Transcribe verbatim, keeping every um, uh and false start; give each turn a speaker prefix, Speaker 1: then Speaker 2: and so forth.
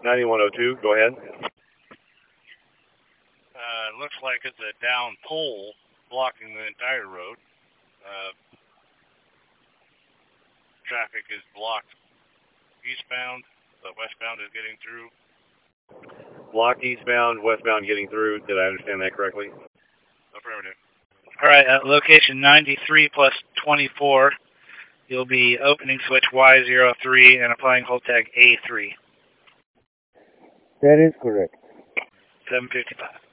Speaker 1: ninety-one oh two, go ahead.
Speaker 2: Uh, looks like it's a down pole blocking the entire road. Uh, traffic is blocked eastbound, but westbound is getting through.
Speaker 1: Blocked eastbound, westbound getting through. Did I understand that correctly?
Speaker 2: Affirmative.
Speaker 3: All right, at location ninety-three plus twenty-four, you'll be opening switch Y zero three and applying hold tag A three.
Speaker 4: That is correct.
Speaker 3: seven fifty-five.